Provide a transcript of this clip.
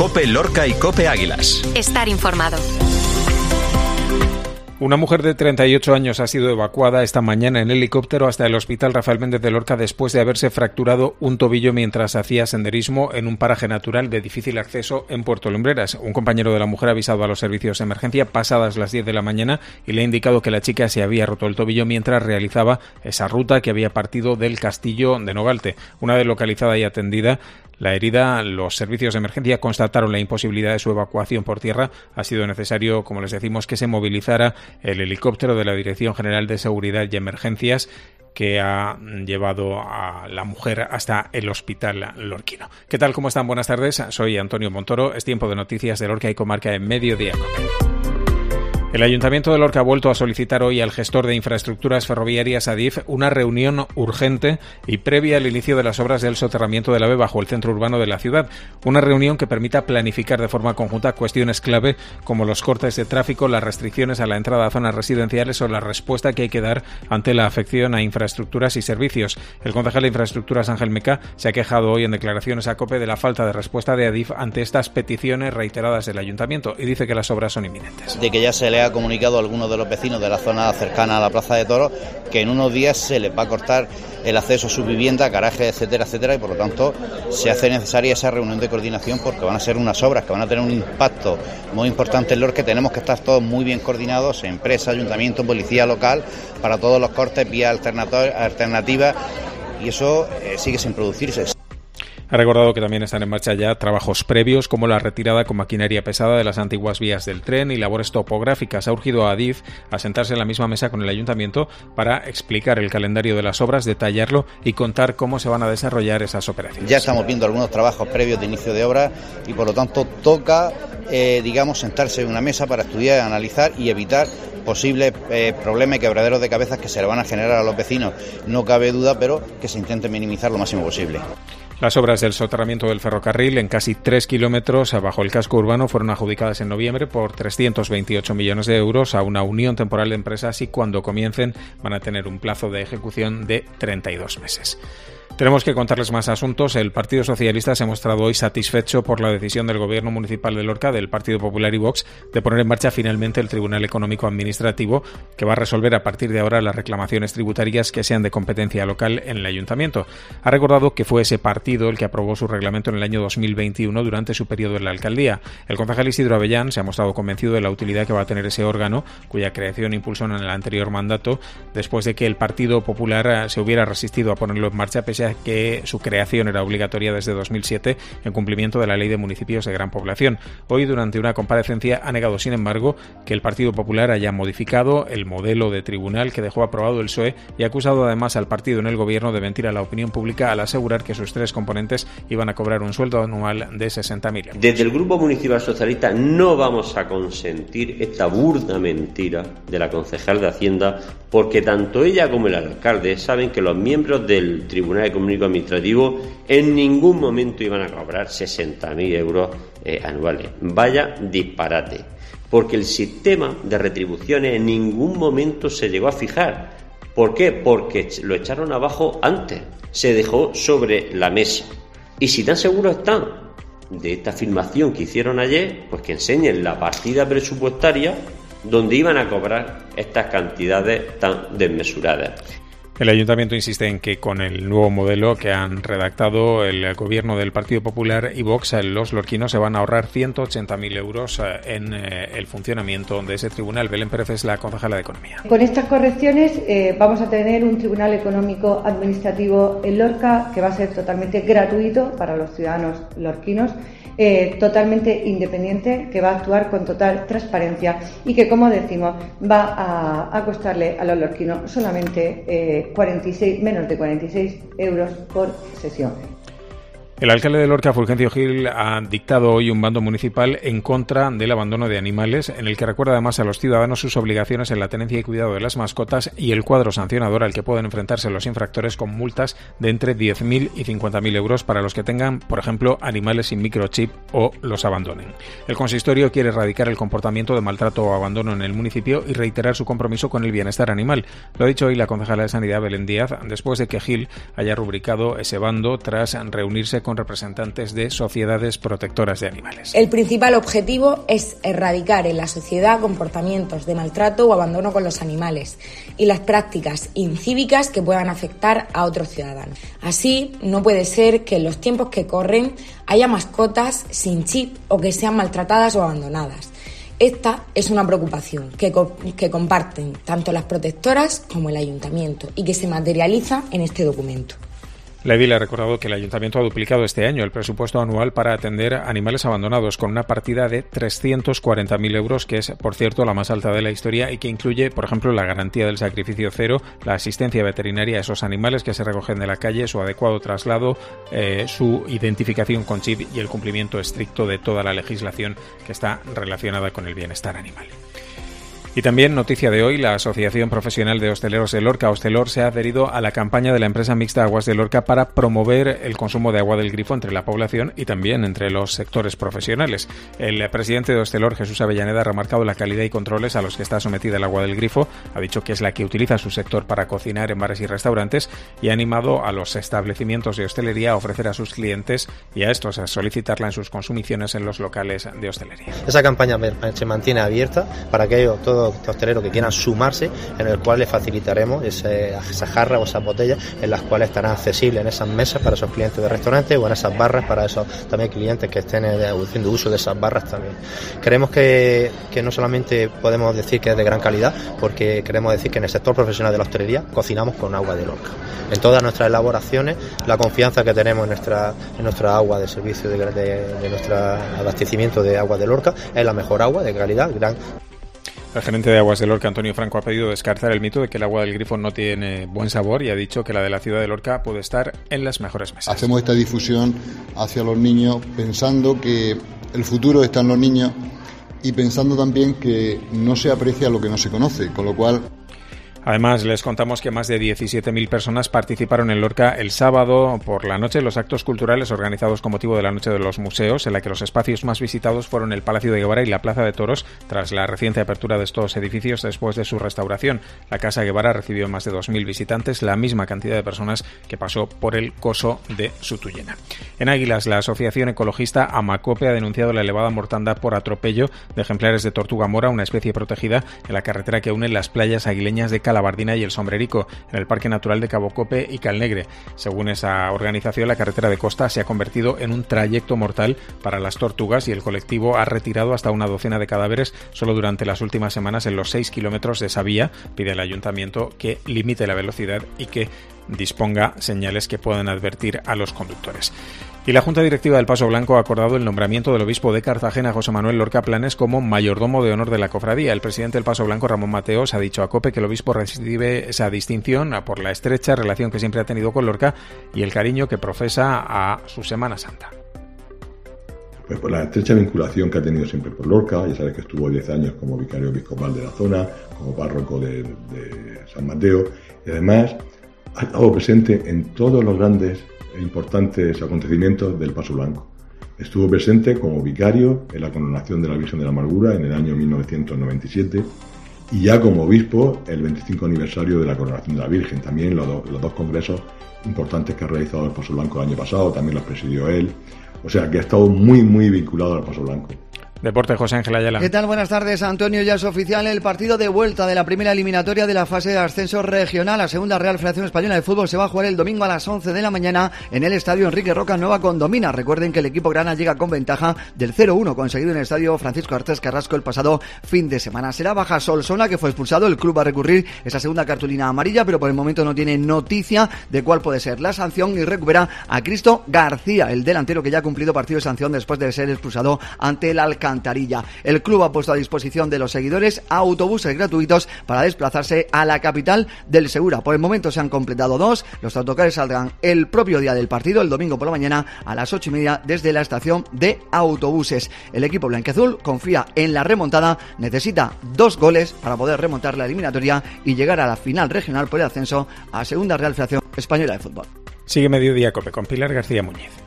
COPE Lorca y COPE Águilas. Estar informado. Una mujer de 38 años ha sido evacuada esta mañana en helicóptero hasta el Hospital Rafael Méndez de Lorca después de haberse fracturado un tobillo mientras hacía senderismo en un paraje natural de difícil acceso en Puerto Lumbreras. Un compañero de la mujer ha avisado a los servicios de emergencia pasadas las 10 de la mañana y le ha indicado que la chica se había roto el tobillo mientras realizaba esa ruta que había partido del Castillo de Nogalte. Una vez localizada y atendida la herida, los servicios de emergencia constataron la imposibilidad de su evacuación por tierra. Ha sido necesario, como les decimos, que se movilizara el helicóptero de la Dirección General de Seguridad y Emergencias que ha llevado a la mujer hasta el hospital lorquino. ¿Qué tal? ¿Cómo están? Buenas tardes. Soy Antonio Montoro. Es tiempo de noticias de Lorca y Comarca en Mediodía. El Ayuntamiento de Lorca ha vuelto a solicitar hoy al gestor de infraestructuras ferroviarias Adif una reunión urgente y previa al inicio de las obras del soterramiento del AVE bajo el centro urbano de la ciudad. Una reunión que permita planificar de forma conjunta cuestiones clave como los cortes de tráfico, las restricciones a la entrada a zonas residenciales o la respuesta que hay que dar ante la afección a infraestructuras y servicios. El concejal de Infraestructuras Ángel Meca se ha quejado hoy en declaraciones a COPE de la falta de respuesta de Adif ante estas peticiones reiteradas del Ayuntamiento y dice que las obras son inminentes. De que ya se le ha comunicado a algunos de los vecinos de la zona cercana a la Plaza de Toros que en unos días se les va a cortar el acceso a su vivienda, garaje, etcétera, etcétera, y por lo tanto se hace necesaria esa reunión de coordinación porque van a ser unas obras que van a tener un impacto muy importante en Lorca. Tenemos que estar todos muy bien coordinados, empresa, ayuntamiento, policía local, para todos los cortes, vías alternativas, y eso sigue sin producirse. Ha recordado que también están en marcha ya trabajos previos como la retirada con maquinaria pesada de las antiguas vías del tren y labores topográficas. Ha urgido a Adif a sentarse en la misma mesa con el Ayuntamiento para explicar el calendario de las obras, detallarlo y contar cómo se van a desarrollar esas operaciones. Ya estamos viendo algunos trabajos previos de inicio de obra y por lo tanto toca, sentarse en una mesa para estudiar, analizar y evitar posibles problemas y quebraderos de cabezas que se le van a generar a los vecinos. No cabe duda, pero que se intente minimizar lo máximo posible. Las obras del soterramiento del ferrocarril en casi 3 kilómetros bajo el casco urbano fueron adjudicadas en noviembre por 328 millones de euros a una unión temporal de empresas y cuando comiencen van a tener un plazo de ejecución de 32 meses. Tenemos que contarles más asuntos. El Partido Socialista se ha mostrado hoy satisfecho por la decisión del Gobierno Municipal de Lorca, del Partido Popular y Vox, de poner en marcha finalmente el Tribunal Económico Administrativo, que va a resolver a partir de ahora las reclamaciones tributarias que sean de competencia local en el Ayuntamiento. Ha recordado que fue ese partido el que aprobó su reglamento en el año 2021 durante su periodo en la alcaldía. El concejal Isidro Avellán se ha mostrado convencido de la utilidad que va a tener ese órgano, cuya creación impulsó en el anterior mandato, después de que el Partido Popular se hubiera resistido a ponerlo en marcha pese a que su creación era obligatoria desde 2007 en cumplimiento de la Ley de Municipios de Gran Población. Hoy, durante una comparecencia, ha negado, sin embargo, que el Partido Popular haya modificado el modelo de tribunal que dejó aprobado el PSOE y ha acusado además al partido en el gobierno de mentir a la opinión pública al asegurar que sus tres componentes iban a cobrar un sueldo anual de 60.000 euros. Desde el Grupo Municipal Socialista no vamos a consentir esta burda mentira de la concejal de Hacienda, porque tanto ella como el alcalde saben que los miembros del Tribunal Económico Administrativo en ningún momento iban a cobrar 60.000 euros anuales. Vaya disparate, porque el sistema de retribuciones en ningún momento se llegó a fijar. ¿Por qué? Porque lo echaron abajo antes, se dejó sobre la mesa. Y si tan seguros están de esta afirmación que hicieron ayer, pues que enseñen la partida presupuestaria donde iban a cobrar estas cantidades tan desmesuradas. El Ayuntamiento insiste en que con el nuevo modelo que han redactado el gobierno del Partido Popular y Vox, los lorquinos se van a ahorrar 180.000 euros en el funcionamiento de ese tribunal. Belén Pérez es la concejala de Economía. Con estas correcciones vamos a tener un Tribunal Económico Administrativo en Lorca que va a ser totalmente gratuito para los ciudadanos lorquinos, totalmente independiente, que va a actuar con total transparencia y que, como decimos, va a costarle a los lorquinos solamente menos de 46 euros por sesión. El alcalde de Lorca, Fulgencio Gil, ha dictado hoy un bando municipal en contra del abandono de animales, en el que recuerda además a los ciudadanos sus obligaciones en la tenencia y cuidado de las mascotas y el cuadro sancionador al que pueden enfrentarse los infractores con multas de entre 10.000 y 50.000 euros para los que tengan, por ejemplo, animales sin microchip o los abandonen. El consistorio quiere erradicar el comportamiento de maltrato o abandono en el municipio y reiterar su compromiso con el bienestar animal. Lo ha dicho hoy la concejala de Sanidad, Belén Díaz, después de que Gil haya rubricado ese bando tras reunirse con representantes de sociedades protectoras de animales. El principal objetivo es erradicar en la sociedad comportamientos de maltrato o abandono con los animales y las prácticas incívicas que puedan afectar a otros ciudadanos. Así, no puede ser que en los tiempos que corren haya mascotas sin chip o que sean maltratadas o abandonadas. Esta es una preocupación que comparten tanto las protectoras como el ayuntamiento y que se materializa en este documento. La edil ha recordado que el Ayuntamiento ha duplicado este año el presupuesto anual para atender animales abandonados con una partida de 340.000 euros, que es, por cierto, la más alta de la historia y que incluye, por ejemplo, la garantía del sacrificio cero, la asistencia veterinaria a esos animales que se recogen de la calle, su adecuado traslado, su identificación con chip y el cumplimiento estricto de toda la legislación que está relacionada con el bienestar animal. Y también, noticia de hoy, la Asociación Profesional de Hosteleros de Lorca, Hostelor, se ha adherido a la campaña de la empresa mixta Aguas de Lorca para promover el consumo de agua del grifo entre la población y también entre los sectores profesionales. El presidente de Hostelor, Jesús Avellaneda, ha remarcado la calidad y controles a los que está sometida el agua del grifo, ha dicho que es la que utiliza su sector para cocinar en bares y restaurantes y ha animado a los establecimientos de hostelería a ofrecer a sus clientes y a estos a solicitarla en sus consumiciones en los locales de hostelería. Esa campaña se mantiene abierta para aquellos todos hosteleros que quieran sumarse, en el cual les facilitaremos esa jarra o esas botellas en las cuales estarán accesibles en esas mesas para esos clientes de restaurantes o en esas barras para esos también clientes que estén haciendo uso de esas barras también. Creemos que no solamente podemos decir que es de gran calidad, porque queremos decir que en el sector profesional de la hostelería cocinamos con agua de Lorca. En todas nuestras elaboraciones, la confianza que tenemos en nuestra agua de servicio de nuestro abastecimiento de agua de Lorca es la mejor agua de calidad. El gerente de Aguas de Lorca, Antonio Franco, ha pedido descartar el mito de que el agua del grifo no tiene buen sabor y ha dicho que la de la ciudad de Lorca puede estar en las mejores mesas. Hacemos esta difusión hacia los niños pensando que el futuro está en los niños y pensando también que no se aprecia lo que no se conoce, con lo cual... Además, les contamos que más de 17.000 personas participaron en Lorca el sábado por la noche en los actos culturales organizados con motivo de la Noche de los Museos, en la que los espacios más visitados fueron el Palacio de Guevara y la Plaza de Toros, tras la reciente apertura de estos edificios después de su restauración. La Casa Guevara recibió más de 2.000 visitantes, la misma cantidad de personas que pasó por el coso de Sutuyena. En Águilas, la asociación ecologista Amacope ha denunciado la elevada mortandad por atropello de ejemplares de tortuga mora, una especie protegida en la carretera que une las playas aguileñas de Calabardina y el Sombrerico, en el Parque Natural de Cabo Cope y Calnegre. Según esa organización, la carretera de costa se ha convertido en un trayecto mortal para las tortugas y el colectivo ha retirado hasta una docena de cadáveres solo durante las últimas semanas en los 6 kilómetros de esa vía. Pide al ayuntamiento que limite la velocidad y que disponga señales que puedan advertir a los conductores. Y la Junta Directiva del Paso Blanco ha acordado el nombramiento del obispo de Cartagena, José Manuel Lorca Planes, como mayordomo de honor de la cofradía. El presidente del Paso Blanco, Ramón Mateos, ha dicho a COPE que el obispo recibe esa distinción por la estrecha relación que siempre ha tenido con Lorca y el cariño que profesa a su Semana Santa. Pues por la estrecha vinculación que ha tenido siempre con Lorca, ya sabes que estuvo 10 años como vicario episcopal de la zona, como párroco de San Mateo, y además ha estado presente en todos los grandes e importantes acontecimientos del Paso Blanco. Estuvo presente como vicario en la coronación de la Virgen de la Amargura en el año 1997 y ya como obispo el 25 aniversario de la coronación de la Virgen. También los dos congresos importantes que ha realizado el Paso Blanco el año pasado, también los presidió él. O sea que ha estado muy vinculado al Paso Blanco. Deporte, José Ángel Ayala. ¿Qué tal? Buenas tardes, Antonio. Ya es oficial el partido de vuelta de la primera eliminatoria de la fase de ascenso regional. La segunda Real Federación Española de Fútbol se va a jugar el domingo a las 11 de la mañana en el estadio Enrique Roca Nueva Condomina. Recuerden que el equipo grana llega con ventaja del 0-1 conseguido en el estadio Francisco Artés Carrasco el pasado fin de semana. Será Baja Solsona, que fue expulsado. El club va a recurrir esa segunda cartulina amarilla, pero por el momento no tiene noticia de cuál puede ser la sanción y recupera a Cristo García, el delantero que ya ha cumplido partido de sanción después de ser expulsado ante el Alcantarilla. El club ha puesto a disposición de los seguidores autobuses gratuitos para desplazarse a la capital del Segura. Por el momento se han completado 2. Los autocares saldrán el propio día del partido, el domingo por la mañana a las 8:30 desde la estación de autobuses. El equipo blanquiazul confía en la remontada, necesita 2 goles para poder remontar la eliminatoria y llegar a la final regional por el ascenso a Segunda Real Federación Española de Fútbol. Sigue Mediodía COPE con Pilar García Muñiz.